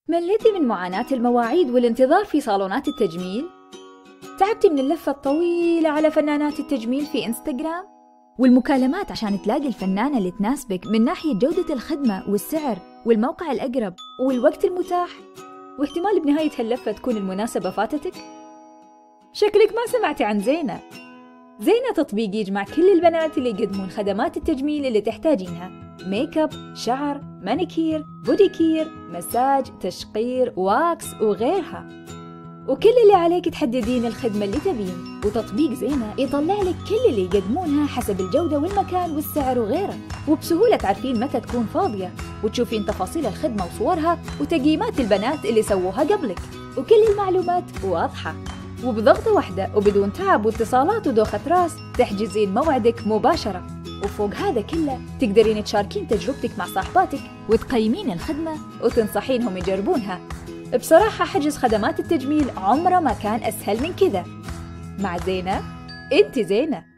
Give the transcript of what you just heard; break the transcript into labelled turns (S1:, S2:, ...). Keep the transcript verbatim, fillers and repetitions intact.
S1: مليتي من معاناة المواعيد والانتظار في صالونات التجميل؟ تعبتي من اللفة الطويلة على فنانات التجميل في إنستغرام؟ والمكالمات عشان تلاقي الفنانة اللي تناسبك من ناحية جودة الخدمة والسعر والموقع الأقرب والوقت المتاح؟ واحتمال بنهاية هاللفة تكون المناسبة فاتتك؟ شكلك ما سمعتي عن زينة. زينة تطبيق يجمع كل البنات اللي يقدمون خدمات التجميل اللي تحتاجينها: ميك اب، شعر، مانيكير، بوديكير، مساج، تشقير، واكس وغيرها. وكل اللي عليك تحددين الخدمة اللي تبين، وتطبيق زينة يطلع لك كل اللي يقدمونها حسب الجودة والمكان والسعر وغيره، وبسهولة تعرفين متى تكون فاضية، وتشوفين تفاصيل الخدمة وصورها وتقييمات البنات اللي سووها قبلك، وكل المعلومات واضحة. وبضغطة واحدة وبدون تعب واتصالات ودوخة راس تحجزين موعدك مباشرة. وفوق هذا كله تقدرين تشاركين تجربتك مع صاحباتك وتقيمين الخدمة وتنصحينهم يجربونها. بصراحة حجز خدمات التجميل عمره ما كان أسهل من كذا. مع زينة، أنت زينة.